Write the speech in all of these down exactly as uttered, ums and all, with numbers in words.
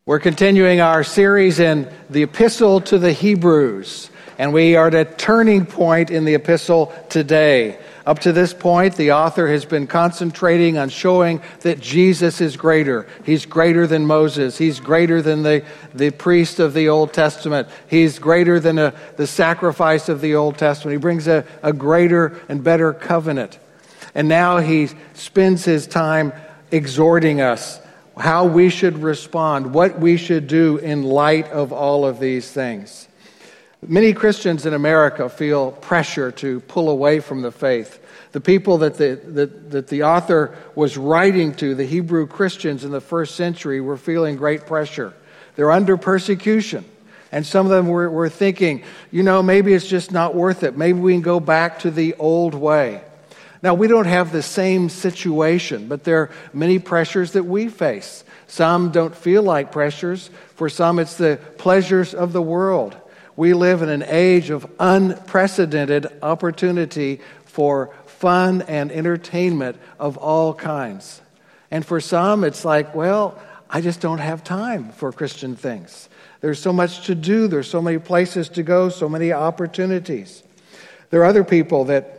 We're continuing our series in the Epistle to the Hebrews, and we are at a turning point in the epistle today. Up to this point, the author has been concentrating on showing that Jesus is greater. He's greater than Moses. He's greater than the, the priest of the Old Testament. He's greater than a, the sacrifice of the Old Testament. He brings a, a greater and better covenant. And now he spends his time exhorting us how we should respond, what we should do in light of all of these things. Many Christians in America feel pressure to pull away from the faith. The people that the, that, that the author was writing to, the Hebrew Christians in the first century, were feeling great pressure. They're under persecution. And some of them were, were thinking, you know, maybe it's just not worth it. Maybe we can go back to the old way. Now, we don't have the same situation, but there are many pressures that we face. Some don't feel like pressures. For some, it's the pleasures of the world. We live in an age of unprecedented opportunity for fun and entertainment of all kinds. And for some, it's like, well, I just don't have time for Christian things. There's so much to do. There's so many places to go, so many opportunities. There are other people that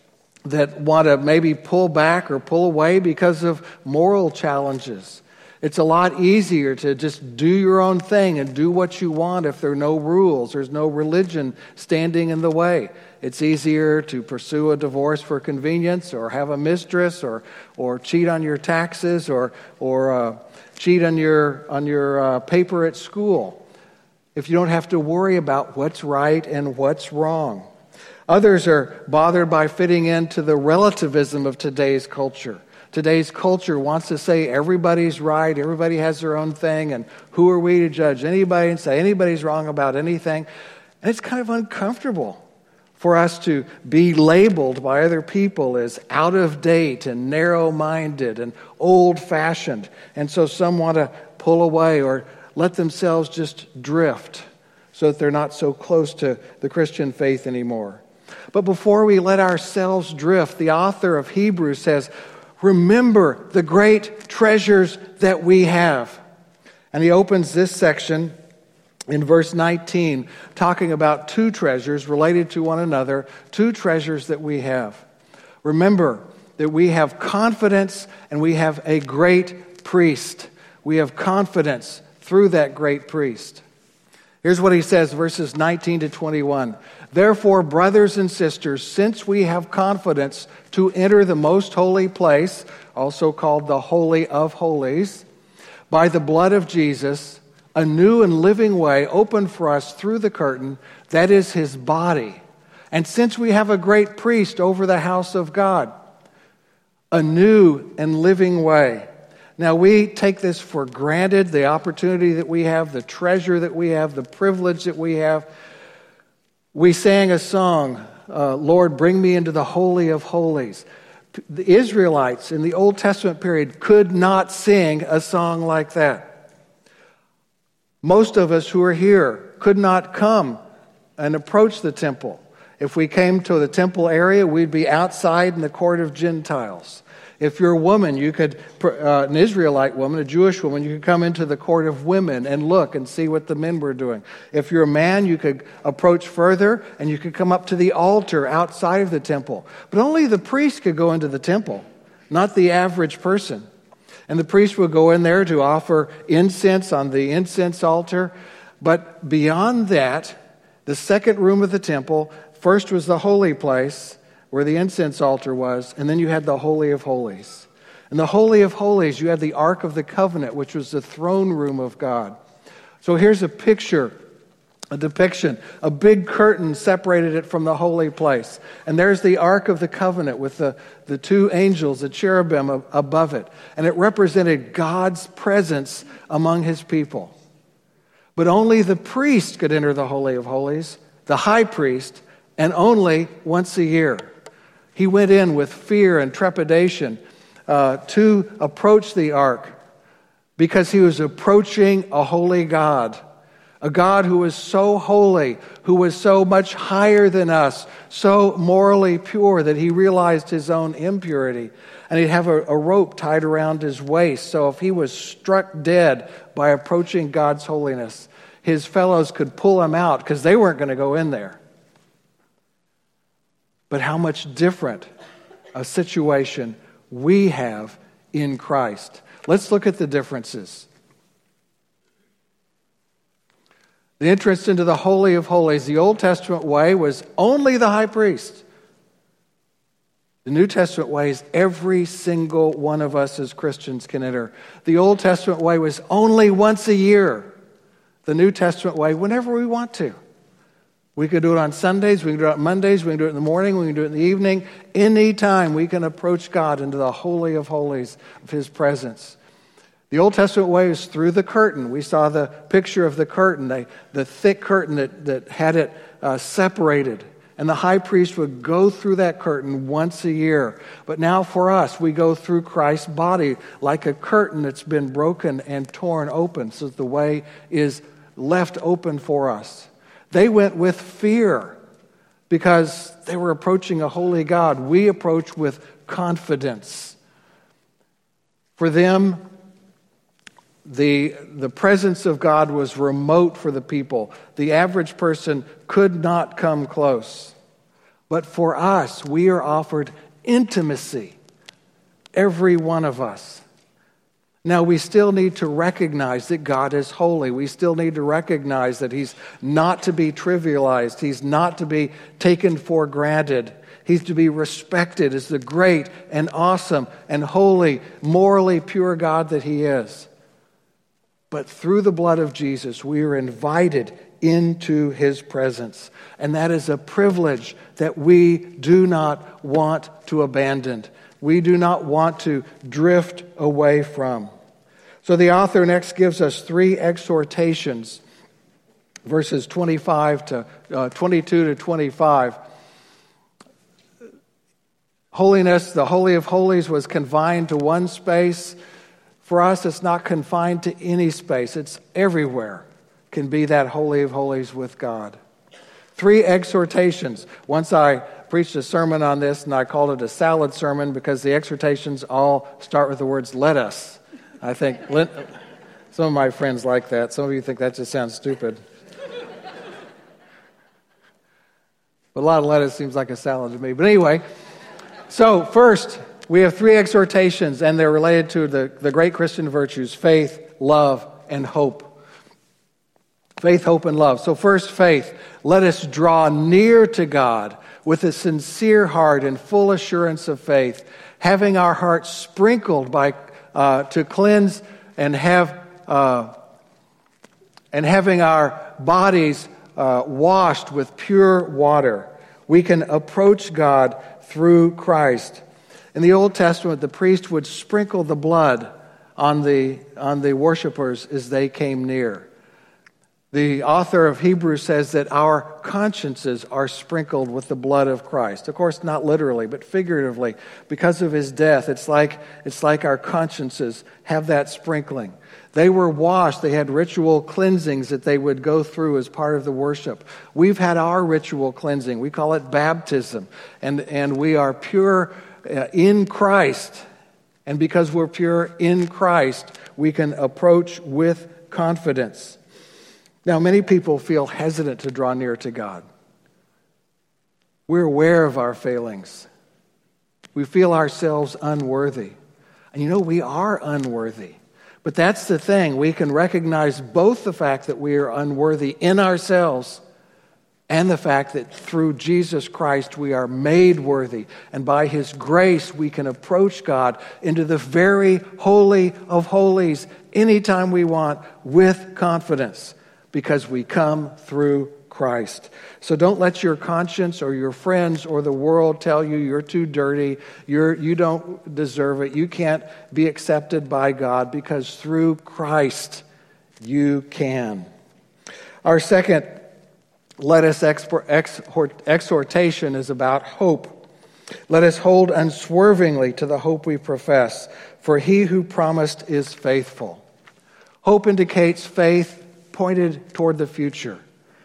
that want to maybe pull back or pull away because of moral challenges. It's a lot easier to just do your own thing and do what you want if there are no rules. There's no religion standing in the way. It's easier to pursue a divorce for convenience, or have a mistress, or or cheat on your taxes, or or uh, cheat on your on your uh, paper at school, if you don't have to worry about what's right and what's wrong. Others are bothered by fitting into the relativism of today's culture. Today's culture wants to say everybody's right, everybody has their own thing, and who are we to judge anybody and say anybody's wrong about anything? And it's kind of uncomfortable for us to be labeled by other people as out of date and narrow-minded and old-fashioned. And so some want to pull away or let themselves just drift so that they're not so close to the Christian faith anymore. But before we let ourselves drift, the author of Hebrews says, remember the great treasures that we have. And he opens this section in verse nineteen, talking about two treasures related to one another, two treasures that we have. Remember that we have confidence and we have a great priest. We have confidence through that great priest. Here's what he says, verses nineteen to twenty-one. Therefore, brothers and sisters, since we have confidence to enter the most holy place, also called the Holy of Holies, by the blood of Jesus, a new and living way opened for us through the curtain, that is his body. And since we have a great priest over the house of God, a new and living way. Now, we take this for granted, the opportunity that we have, the treasure that we have, the privilege that we have. We sang a song, uh, Lord, bring me into the Holy of Holies. The Israelites in the Old Testament period could not sing a song like that. Most of us who are here could not come and approach the temple. If we came to the temple area, we'd be outside in the court of Gentiles. If you're a woman, you could, uh, an Israelite woman, a Jewish woman, you could come into the court of women and look and see what the men were doing. If you're a man, you could approach further and you could come up to the altar outside of the temple. But only the priest could go into the temple, not the average person. And the priest would go in there to offer incense on the incense altar. But beyond that, the second room of the temple, first was the holy place, where the incense altar was, and then you had the Holy of Holies. In the Holy of Holies, you had the Ark of the Covenant, which was the throne room of God. So here's a picture, a depiction. A big curtain separated it from the holy place. And there's the Ark of the Covenant with the, the two angels, the cherubim above it. And it represented God's presence among his people. But only the priest could enter the Holy of Holies, the high priest, and only once a year. He went in with fear and trepidation uh, to approach the ark because he was approaching a holy God, A God who was so holy, who was so much higher than us, so morally pure that he realized his own impurity. And he'd have a, a rope tied around his waist, so if he was struck dead by approaching God's holiness, his fellows could pull him out because they weren't going to go in there. But how much different a situation we have in Christ. Let's look at the differences. The entrance into the Holy of Holies, the Old Testament way was only the high priest. The New Testament way is every single one of us as Christians can enter. The Old Testament way was only once a year. The New Testament way, whenever we want to. We can do it on Sundays, we can do it on Mondays, we can do it in the morning, we can do it in the evening. Anytime we can approach God into the Holy of Holies of his presence. The Old Testament way is through the curtain. We saw the picture of the curtain, the, the thick curtain that, that had it uh, separated. And the high priest would go through that curtain once a year. But now for us, we go through Christ's body like a curtain that's been broken and torn open, so that the way is left open for us. They went with fear because they were approaching a holy God. We approach with confidence. For them, the, the presence of God was remote for the people. The average person could not come close. But for us, we are offered intimacy, every one of us. Now, we still need to recognize that God is holy. We still need to recognize that he's not to be trivialized. He's not to be taken for granted. He's to be respected as the great and awesome and holy, morally pure God that he is. But through the blood of Jesus, we are invited into his presence. And that is a privilege that we do not want to abandon. We do not want to drift away from. So the author next gives us three exhortations, verses twenty-five to uh, twenty-two to twenty-five. Holiness, the Holy of Holies, was confined to one space. For us, it's not confined to any space. It's everywhere. Can be that Holy of Holies with God. Three exhortations. Once I preached a sermon on this, and I called it a salad sermon because the exhortations all start with the words, "Let us." I think some of my friends like that. Some of you think that just sounds stupid. But a lot of lettuce seems like a salad to me. But anyway, so first, we have three exhortations, and they're related to the, the great Christian virtues, faith, love, and hope. Faith, hope, and love. So first, faith. Let us draw near to God with a sincere heart and full assurance of faith, having our hearts sprinkled by uh, to cleanse and have uh, and having our bodies uh, washed with pure water. We can approach God through Christ. In the Old Testament, the priest would sprinkle the blood on the on the worshipers as they came near. The author of Hebrews says that our consciences are sprinkled with the blood of Christ. Of course, not literally, but figuratively. Because of his death, it's like it's like our consciences have that sprinkling. They were washed. They had ritual cleansings that they would go through as part of the worship. We've had our ritual cleansing. We call it baptism. And, and we are pure in Christ. And because we're pure in Christ, we can approach with confidence. Now, many people feel hesitant to draw near to God. We're aware of our failings. We feel ourselves unworthy. And you know, we are unworthy. But that's the thing. We can recognize both the fact that we are unworthy in ourselves and the fact that through Jesus Christ we are made worthy. And by his grace we can approach God into the very holy of holies anytime we want with confidence, because we come through Christ. So don't let your conscience or your friends or the world tell you you're too dirty, you're, you don't deserve it, you can't be accepted by God, because through Christ you can. Our second let us export, exhort, exhortation is about hope. Let us hold unswervingly to the hope we profess, for he who promised is faithful. Hope indicates faith pointed toward the future.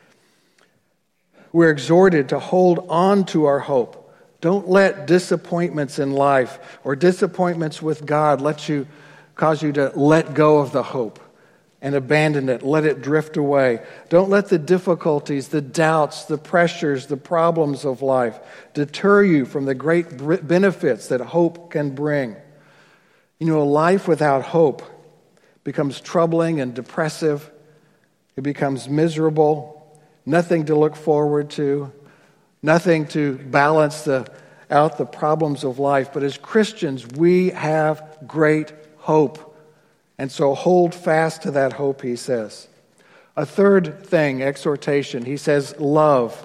We're exhorted to hold on to our hope. Don't let disappointments in life or disappointments with God let you cause you to let go of the hope and abandon it, let it drift away. Don't let the difficulties, the doubts, the pressures, the problems of life deter you from the great benefits that hope can bring. You know, a life without hope becomes troubling and depressive. It becomes miserable, nothing to look forward to, nothing to balance the, out the problems of life. But as Christians, we have great hope. And so hold fast to that hope, he says. A third thing, exhortation, he says, love.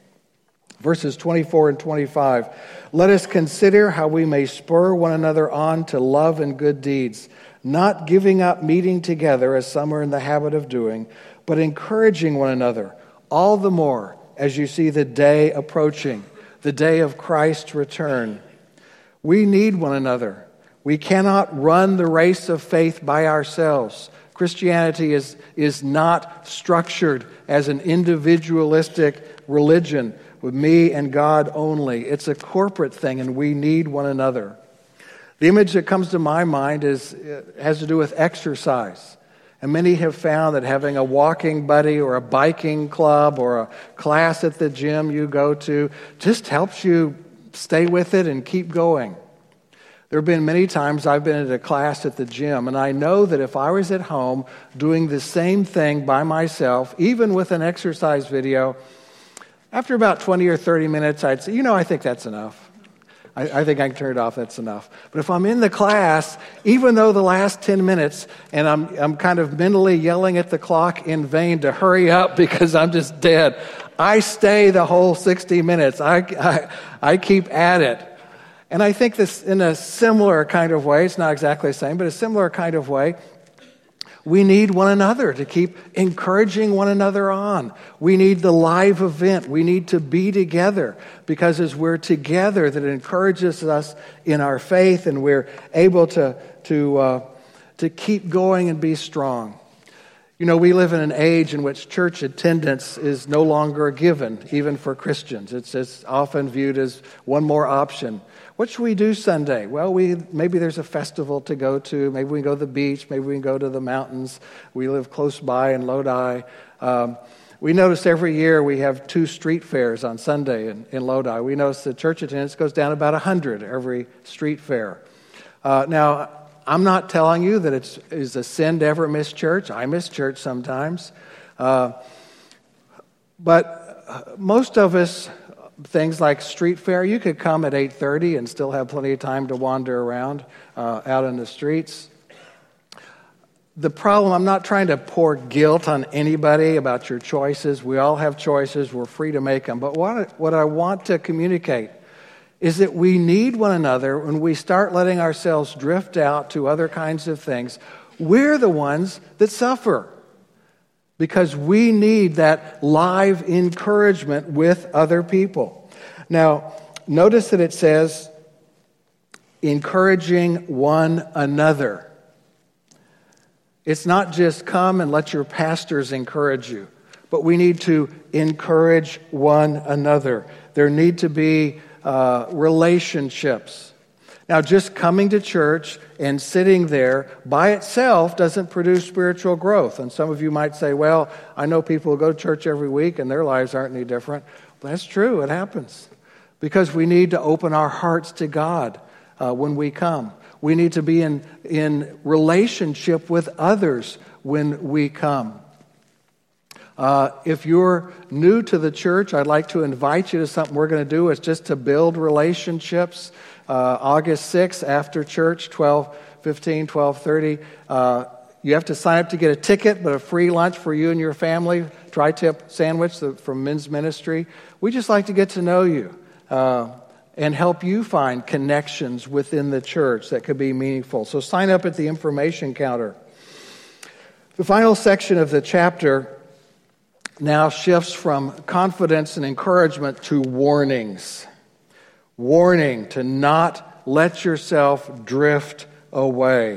Verses twenty-four and twenty-five. Let us consider how we may spur one another on to love and good deeds, not giving up meeting together as some are in the habit of doing, but encouraging one another, all the more as you see the day approaching, the day of Christ's return. We need one another. We cannot run the race of faith by ourselves. Christianity is, is not structured as an individualistic religion with me and God only. It's a corporate thing, and we need one another. The image that comes to my mind is has to do with exercise. And many have found that having a walking buddy or a biking club or a class at the gym you go to just helps you stay with it and keep going. There have been many times I've been at a class at the gym, and I know that if I was at home doing the same thing by myself, even with an exercise video, after about twenty or thirty minutes, I'd say, you know, I think that's enough. I, I think I can turn it off, that's enough. But if I'm in the class, even though the last ten minutes, and I'm I'm kind of mentally yelling at the clock in vain to hurry up because I'm just dead, I stay the whole sixty minutes. I, I, I keep at it. And I think this in a similar kind of way, it's not exactly the same, but a similar kind of way, we need one another to keep encouraging one another on. We need the live event. We need to be together because as we're together, that encourages us in our faith and we're able to, to, uh, to keep going and be strong. You know, we live in an age in which church attendance is no longer a given, even for Christians. It's, it's often viewed as one more option. What should we do Sunday? Well, we maybe there's a festival to go to. Maybe we can go to the beach. Maybe we can go to the mountains. We live close by in Lodi. Um, we notice every year we have two street fairs on Sunday in, in Lodi. We notice the church attendance goes down about one hundred every street fair. Uh, now, I'm not telling you that it's is a sin to ever miss church. I miss church sometimes. Uh, but most of us, things like street fair, you could come at eight thirty and still have plenty of time to wander around uh, out in the streets. The problem, I'm not trying to pour guilt on anybody about your choices. We all have choices. We're free to make them. But what, what I want to communicate is that we need one another. When we start letting ourselves drift out to other kinds of things, we're the ones that suffer because we need that live encouragement with other people. Now, notice that it says, encouraging one another. It's not just come and let your pastors encourage you, but we need to encourage one another. There need to be uh, relationships. Now, just coming to church and sitting there by itself doesn't produce spiritual growth. And some of you might say, well, I know people who go to church every week and their lives aren't any different. Well, that's true. It happens. Because we need to open our hearts to God uh, when we come. We need to be in, in relationship with others when we come. Uh, if you're new to the church, I'd like to invite you to something we're going to do. It's just to build relationships. Uh, August sixth, after church, twelve fifteen, twelve thirty. Uh, you have to sign up to get a ticket, but a free lunch for you and your family. Tri-tip sandwich from Men's Ministry. We just like to get to know you uh, and help you find connections within the church that could be meaningful. So sign up at the information counter. The final section of the chapter now shifts from confidence and encouragement to warnings. Warning to not let yourself drift away.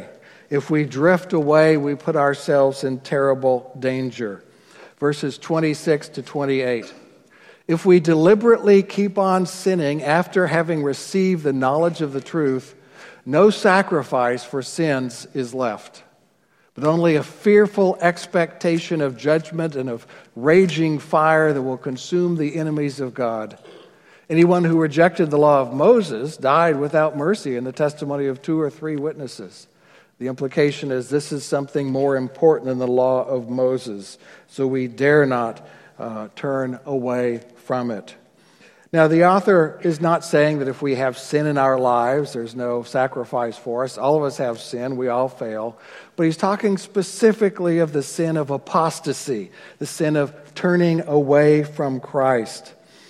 If we drift away, we put ourselves in terrible danger. Verses twenty-six to twenty-eight. If we deliberately keep on sinning after having received the knowledge of the truth, no sacrifice for sins is left, but only a fearful expectation of judgment and of raging fire that will consume the enemies of God. Anyone who rejected the law of Moses died without mercy in the testimony of two or three witnesses. The implication is this is something more important than the law of Moses, so we dare not uh, turn away from it. Now, the author is not saying that if we have sin in our lives, there's no sacrifice for us. All of us have sin. We all fail. But he's talking specifically of the sin of apostasy, the sin of turning away from Christ.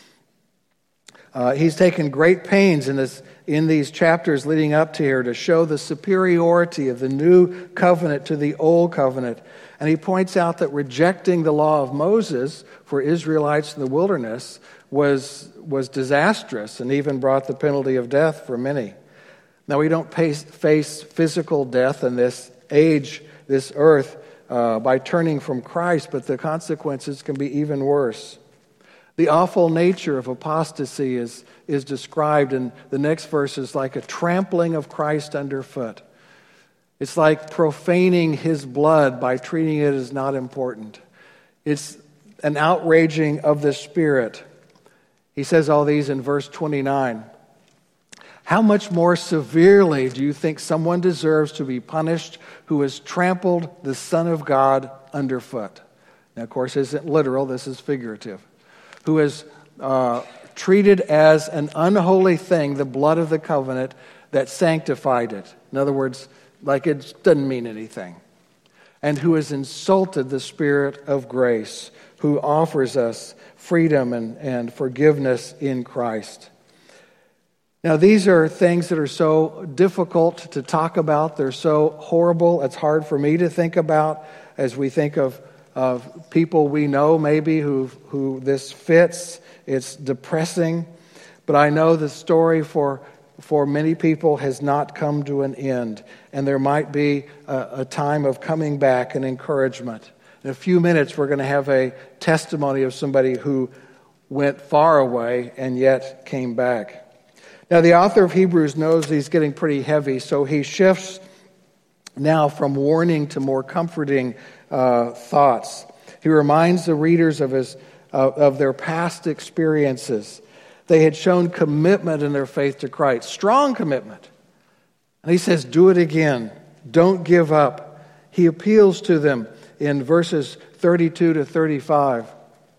Uh, he's taken great pains in this in these chapters leading up to here to show the superiority of the new covenant to the old covenant. And he points out that rejecting the law of Moses for Israelites in the wilderness was, was disastrous and even brought the penalty of death for many. Now, we don't face, face physical death in this age, this earth, uh, by turning from Christ, but the consequences can be even worse. The awful nature of apostasy is, is described in the next verses like a trampling of Christ underfoot. It's like profaning his blood by treating it as not important. It's an outraging of the Spirit. He says all these in verse twenty-nine. How much more severely do you think someone deserves to be punished who has trampled the Son of God underfoot? Now, of course, this isn't literal, this is figurative. Who has uh, treated as an unholy thing the blood of the covenant that sanctified it. In other words, like it doesn't mean anything. And who has insulted the Spirit of grace, who offers us freedom and, and forgiveness in Christ. Now, these are things that are so difficult to talk about. They're so horrible. It's hard for me to think about as we think of of people we know maybe who who this fits. It's depressing, but I know the story for for many people has not come to an end, and there might be a, a time of coming back and encouragement. In a few minutes, we're going to have a testimony of somebody who went far away and yet came back. Now, the author of Hebrews knows he's getting pretty heavy, so he shifts now from warning to more comforting uh, thoughts. He reminds the readers of his uh, of their past experiences. They had shown commitment in their faith to Christ, strong commitment. And he says, do it again. Don't give up. He appeals to them in verses thirty-two to thirty-five.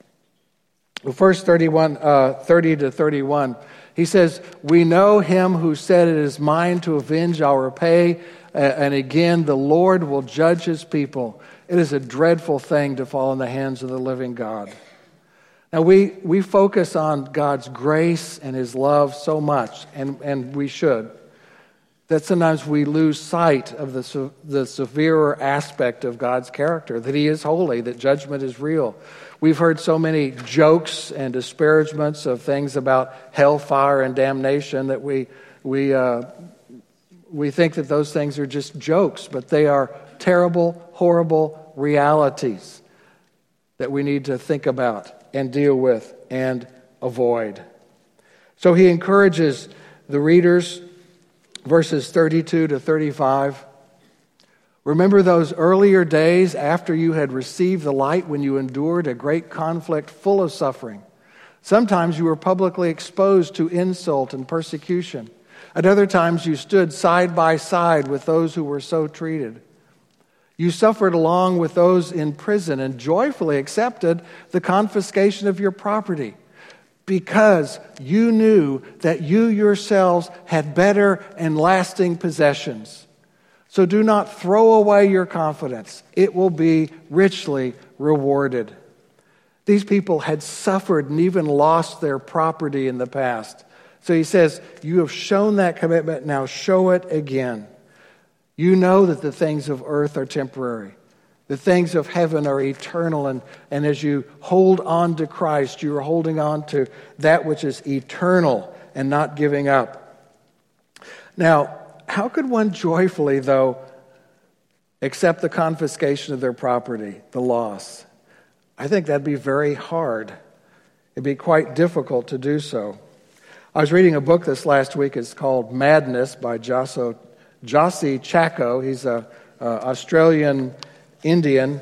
Well, first thirty-one, uh, thirty to thirty-one. He says, we know him who said it is mine to avenge, I'll repay. Uh, and again, the Lord will judge his people. It is a dreadful thing to fall in the hands of the living God. Now, we, we focus on God's grace and his love so much, and, and we should, that sometimes we lose sight of the, the severer aspect of God's character, that he is holy, that judgment is real. We've heard so many jokes and disparagements of things about hellfire and damnation that we we uh, we think that those things are just jokes, but they are terrible, horrible realities that we need to think about and deal with and avoid. So he encourages the readers, verses thirty-two to thirty-five. Remember those earlier days after you had received the light when you endured a great conflict full of suffering. Sometimes you were publicly exposed to insult and persecution. At other times you stood side by side with those who were so treated. You suffered along with those in prison and joyfully accepted the confiscation of your property because you knew that you yourselves had better and lasting possessions. So do not throw away your confidence. It will be richly rewarded. These people had suffered and even lost their property in the past. So he says, you have shown that commitment, now show it again. You know that the things of earth are temporary. The things of heaven are eternal. And, and as you hold on to Christ, you are holding on to that which is eternal and not giving up. Now, how could one joyfully, though, accept the confiscation of their property, the loss. I think that'd be very hard. It'd be quite difficult to do so. I was reading a book this last week. It's called Madness by Josso, Jossi Chacko. He's an Australian Indian,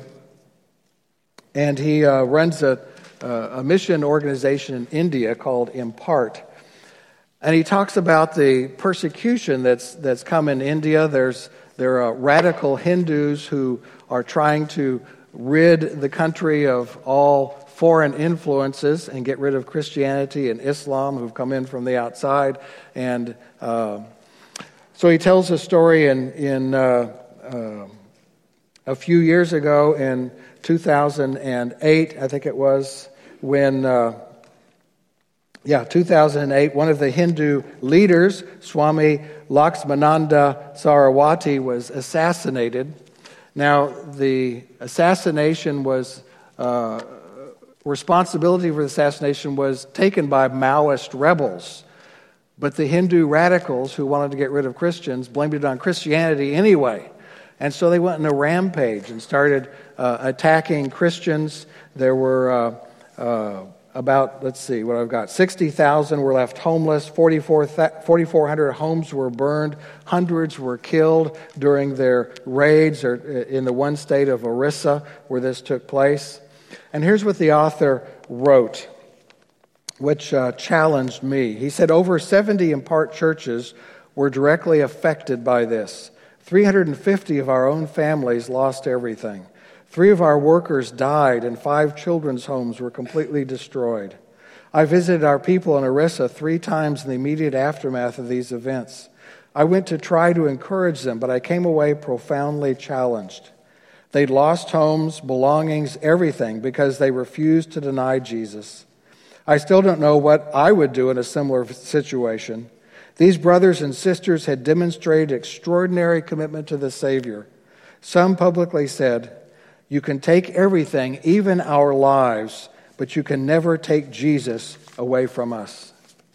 and he uh, runs a, a mission organization in India called Impart. And he talks about the persecution that's that's come in India. There's there are radical Hindus who are trying to rid the country of all foreign influences and get rid of Christianity and Islam who've come in from the outside. And uh, so he tells a story in in uh, uh, a few years ago in two thousand eight, I think it was, when. Uh, Yeah, two thousand eight, one of the Hindu leaders, Swami Laxmananda Saraswati, was assassinated. Now, the assassination was, uh, responsibility for the assassination was taken by Maoist rebels. But the Hindu radicals who wanted to get rid of Christians blamed it on Christianity anyway. And so they went on a rampage and started uh, attacking Christians. There were... Uh, uh, About, let's see, what I've got, sixty thousand were left homeless, forty-four hundred homes were burned, hundreds were killed during their raids or in the one state of Orissa where this took place. And here's what the author wrote, which uh, challenged me. He said, over seventy Impart churches were directly affected by this. three hundred fifty of our own families lost everything. Three of our workers died, and five children's homes were completely destroyed. I visited our people in Orissa three times in the immediate aftermath of these events. I went to try to encourage them, but I came away profoundly challenged. They'd lost homes, belongings, everything, because they refused to deny Jesus. I still don't know what I would do in a similar situation. These brothers and sisters had demonstrated extraordinary commitment to the Savior. Some publicly said, you can take everything, even our lives, but you can never take Jesus away from us.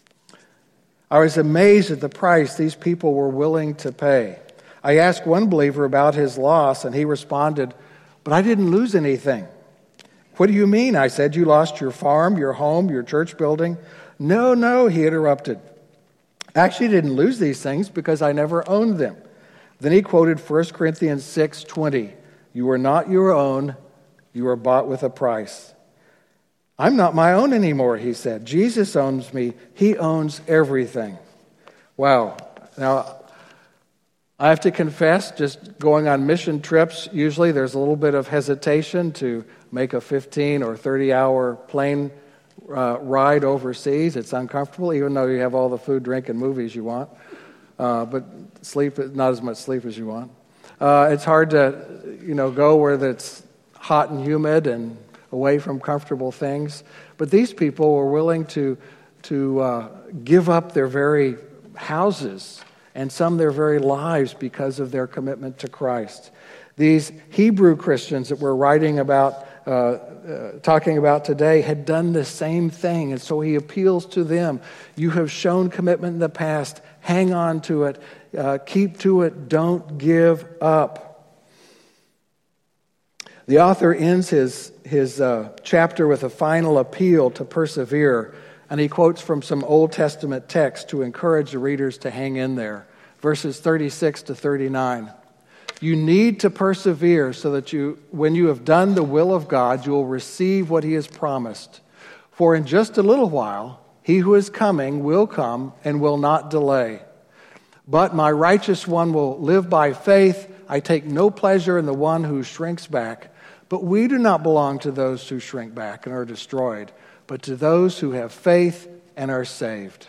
I was amazed at the price these people were willing to pay. I asked one believer about his loss, and he responded, but I didn't lose anything. What do you mean? I said, you lost your farm, your home, your church building? No, no, he interrupted. I actually didn't lose these things because I never owned them. Then he quoted First Corinthians six twenty. You are not your own, you are bought with a price. I'm not my own anymore, he said. Jesus owns me. He owns everything. Wow. Now, I have to confess, just going on mission trips, usually there's a little bit of hesitation to make a fifteen or thirty hour plane uh, ride overseas. It's uncomfortable, even though you have all the food, drink, and movies you want. Uh, but sleep, not as much sleep as you want. Uh, it's hard to, you know, go where it's hot and humid and away from comfortable things. But these people were willing to to uh, give up their very houses and some their very lives because of their commitment to Christ. These Hebrew Christians that we're writing about, uh, uh, talking about today, had done the same thing. And so he appeals to them. You have shown commitment in the past. Hang on to it. Uh, keep to it. Don't give up. The author ends his, his uh, chapter with a final appeal to persevere, and he quotes from some Old Testament text to encourage the readers to hang in there. Verses thirty-six to thirty-nine. You need to persevere so that you, when you have done the will of God, you will receive what he has promised. For in just a little while, he who is coming will come and will not delay. But my righteous one will live by faith. I take no pleasure in the one who shrinks back. But we do not belong to those who shrink back and are destroyed, but to those who have faith and are saved.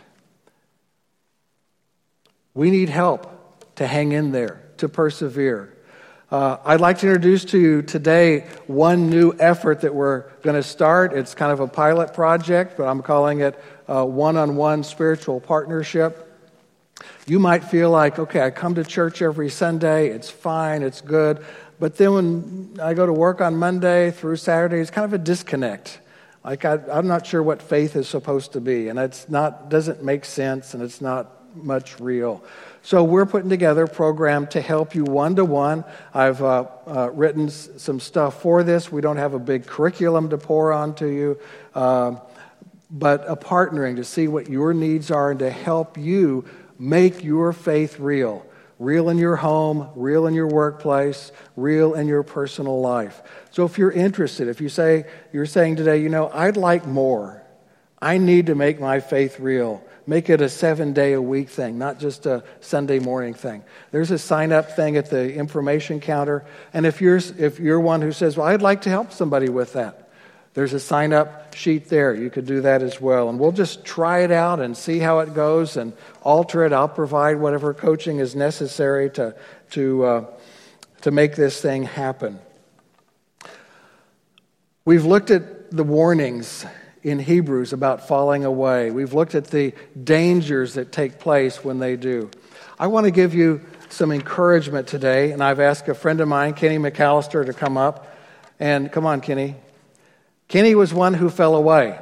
We need help to hang in there, to persevere. Uh, I'd like to introduce to you today one new effort that we're going to start. It's kind of a pilot project, but I'm calling it a one-on-one spiritual partnership. You might feel like, okay, I come to church every Sunday, it's fine, it's good, but then when I go to work on Monday through Saturday, it's kind of a disconnect. Like I, I'm not sure what faith is supposed to be, and it's not doesn't make sense, and it's not much real. So we're putting together a program to help you one-to-one. I've uh, uh, written s- some stuff for this. We don't have a big curriculum to pour onto you, uh, but a partnering to see what your needs are and to help you make your faith real. Real in your home, real in your workplace, real in your personal life. So if you're interested, if you say, you're saying today, you know, I'd like more. I need to make my faith real. Make it a seven-day-a-week thing, not just a Sunday morning thing. There's a sign-up thing at the information counter. And if you're, if you're one who says, well, I'd like to help somebody with that, there's a sign-up sheet there. You could do that as well. And we'll just try it out and see how it goes and alter it. I'll provide whatever coaching is necessary to, to, uh, to make this thing happen. We've looked at the warnings in Hebrews about falling away. We've looked at the dangers that take place when they do. I want to give you some encouragement today, and I've asked a friend of mine, Kenny McAllister, to come up. And come on, Kenny. Kenny was one who fell away.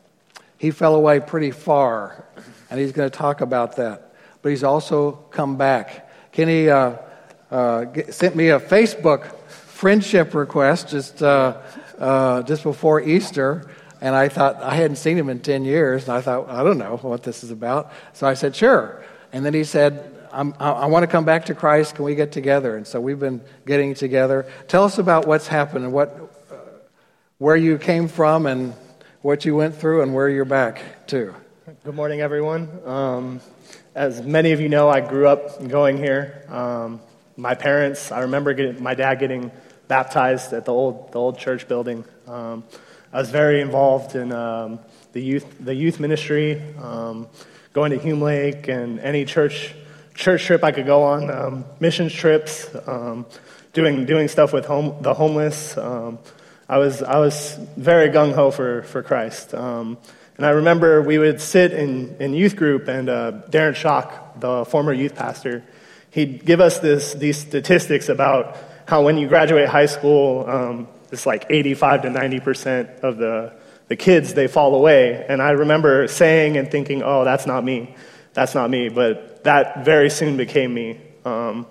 He fell away pretty far, and he's going to talk about that. But he's also come back. Kenny uh, uh, sent me a Facebook friendship request just uh, uh, just before Easter. And I thought, I hadn't seen him in ten years, and I thought, I don't know what this is about. So I said, sure. And then he said, I'm, I, I want to come back to Christ. Can we get together? And so we've been getting together. Tell us about what's happened and what, uh, where you came from and what you went through and where you're back to. Good morning, everyone. Um, as many of you know, I grew up going here. Um, my parents, I remember getting, my dad getting baptized at the old the old church building. Um, I was very involved in um, the youth the youth ministry, um, going to Hume Lake and any church church trip I could go on, um, missions trips, um, doing doing stuff with home the homeless. Um, I was I was very gung ho for for Christ, um, and I remember we would sit in, in youth group, and uh, Darren Schock, the former youth pastor, he'd give us this these statistics about how when you graduate high school. Um, It's like eighty-five to ninety percent of the, the kids, they fall away. And I remember saying and thinking, oh, that's not me. That's not me. But that very soon became me. Um,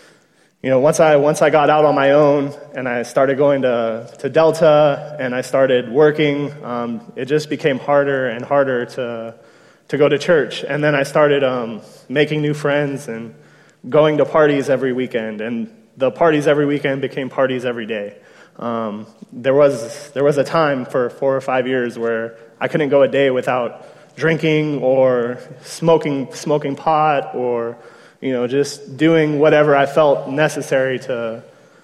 you know, once I once I got out on my own and I started going to, to Delta and I started working, um, it just became harder and harder to to go to church. And then I started um, making new friends and going to parties every weekend. And the parties every weekend became parties every day. Um, there was there was a time for four or five years where I couldn't go a day without drinking or smoking smoking pot or you know just doing whatever I felt necessary to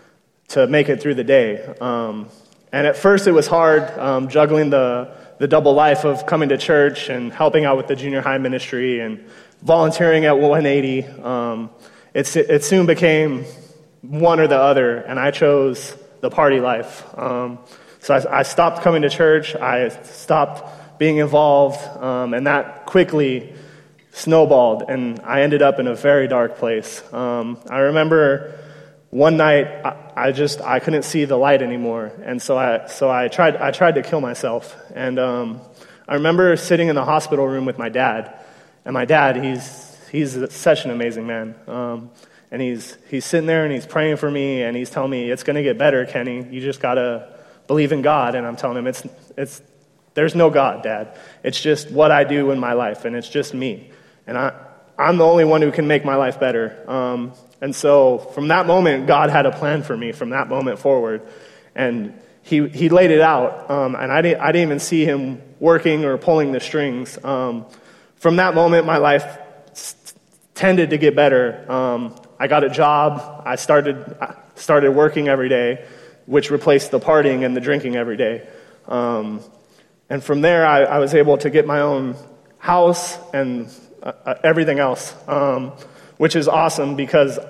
to make it through the day. Um, and at first it was hard um, juggling the the double life of coming to church and helping out with the junior high ministry and volunteering at one eighty. Um, it's it soon became one or the other, and I chose the party life. Um, so I, I stopped coming to church. I stopped being involved, um, and that quickly snowballed, and I ended up in a very dark place. Um, I remember one night I, I just I couldn't see the light anymore, and so I so I tried I tried to kill myself. And um, I remember sitting in the hospital room with my dad, and my dad he's he's such an amazing man. Um, And he's he's sitting there and he's praying for me and he's telling me it's going to get better, Kenny. You just got to believe in God. And I'm telling him it's it's there's no God, Dad. It's just what I do in my life, and it's just me. And I I'm the only one who can make my life better. Um, and so from that moment, God had a plan for me from that moment forward, and he he laid it out. Um, and I didn't I didn't even see him working or pulling the strings. Um, from that moment, my life tended to get better. Um, I got a job. I started I started working every day, which replaced the partying and the drinking every day. Um, and from there, I, I was able to get my own house and uh, everything else, um, which is awesome because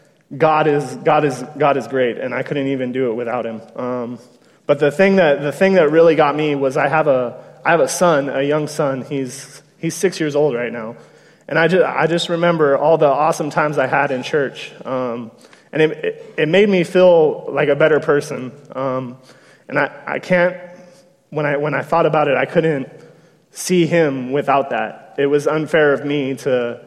God is God is God is great, and I couldn't even do it without Him. Um, but the thing that the thing that really got me was I have a I have a son, a young son. He's he's six years old right now. And I just, I just remember all the awesome times I had in church. Um, and it, it, it made me feel like a better person. Um, and I, I can't, when I when I thought about it, I couldn't see him without that. It was unfair of me to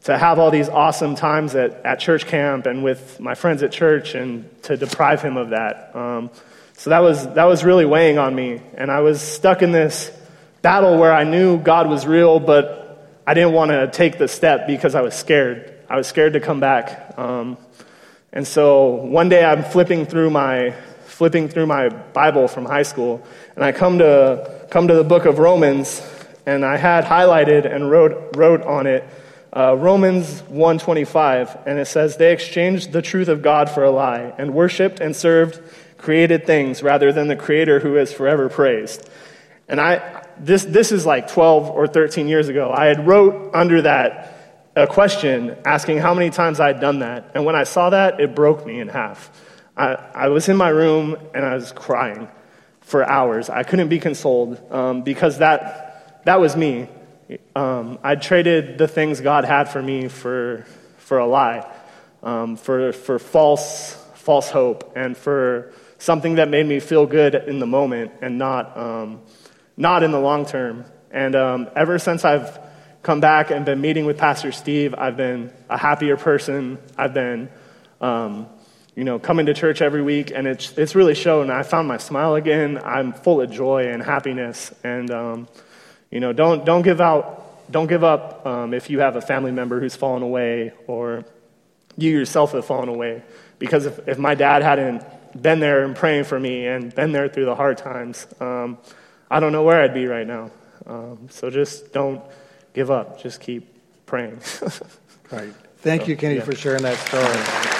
to have all these awesome times at, at church camp and with my friends at church, and to deprive him of that. Um, so that was that was really weighing on me, and I was stuck in this battle where I knew God was real, but I didn't want to take the step because I was scared. I was scared to come back. Um, and so one day I'm flipping through my flipping through my Bible from high school, and I come to come to the book of Romans, and I had highlighted and wrote wrote on it uh, Romans one twenty-five, and it says, "They exchanged the truth of God for a lie, and worshipped and served created things rather than the Creator who is forever praised." And I this this is like twelve or thirteen years ago. I had wrote under that a question asking how many times I had done that, and when I saw that, it broke me in half. I, I was in my room and I was crying for hours. I couldn't be consoled um, because that that was me. Um, I traded the things God had for me for for a lie, um, for for false false hope, and for something that made me feel good in the moment and not um, not in the long term. And um, ever since I've come back and been meeting with Pastor Steve, I've been a happier person. I've been um, you know, coming to church every week, and it's it's really shown. I found my smile again. I'm full of joy and happiness, and um, you know, don't don't give out, don't give up um, if you have a family member who's fallen away, or you yourself have fallen away. Because if, if my dad hadn't been there and praying for me and been there through the hard times, um, I don't know where I'd be right now. Um, so just don't give up. Just keep praying. Right. Thank so, you, Kenny, yeah. for sharing that story.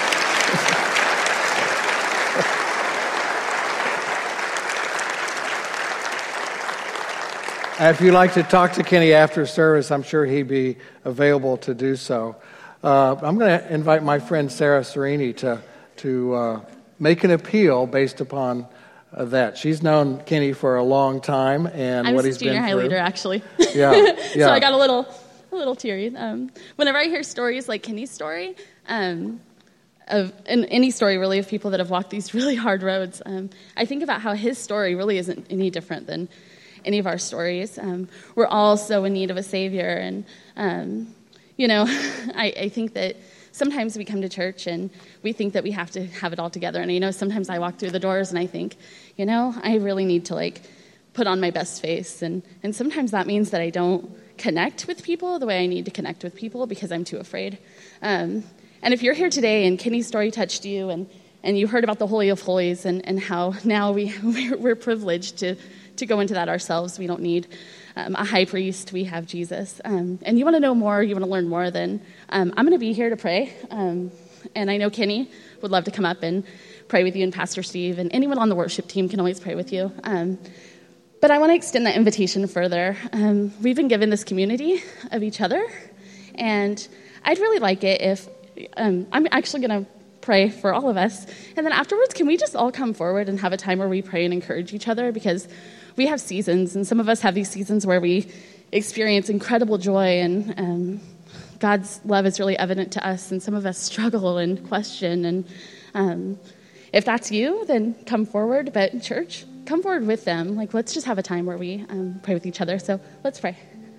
If you'd like to talk to Kenny after service, I'm sure he'd be available to do so. Uh, I'm going to invite my friend Sarah Serini to to uh, make an appeal based upon uh, that. She's known Kenny for a long time and I'm what he's been through. I'm a junior high leader, actually. Yeah, yeah. So I got a little a little teary. Um, whenever I hear stories like Kenny's story, um, of and any story really of people that have walked these really hard roads, um, I think about how his story really isn't any different than any of our stories. Um, we're all so in need of a Savior, and um, you know, I, I think that sometimes we come to church and we think that we have to have it all together. And you know, sometimes I walk through the doors and I think, you know, I really need to like put on my best face, and and sometimes that means that I don't connect with people the way I need to connect with people because I'm too afraid. Um, and if you're here today and Kenny's story touched you, and and you heard about the Holy of Holies, and and how now we we're, we're privileged to. to go into that ourselves. We don't need um, a high priest. We have Jesus. Um, and you want to know more, you want to learn more, then um, I'm going to be here to pray. Um, and I know Kenny would love to come up and pray with you, and Pastor Steve, and anyone on the worship team can always pray with you. Um, but I want to extend that invitation further. Um, we've been given this community of each other, and I'd really like it if um, I'm actually going to pray for all of us. And then afterwards, can we just all come forward and have a time where we pray and encourage each other? Because we have seasons, and some of us have these seasons where we experience incredible joy, and um, God's love is really evident to us, and some of us struggle and question. And um, if that's you, then come forward. But church, come forward with them. Like, let's just have a time where we um, pray with each other. So let's pray.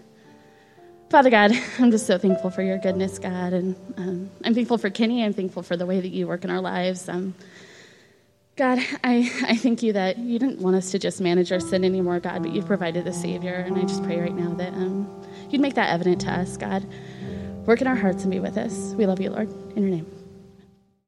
Father God, I'm just so thankful for your goodness, God, and um, I'm thankful for Kenny. I'm thankful for the way that you work in our lives. Um, God, I, I thank you that you didn't want us to just manage our sin anymore, God, but you've provided a Savior, and I just pray right now that um, you'd make that evident to us, God. Work in our hearts and be with us. We love you, Lord. In your name.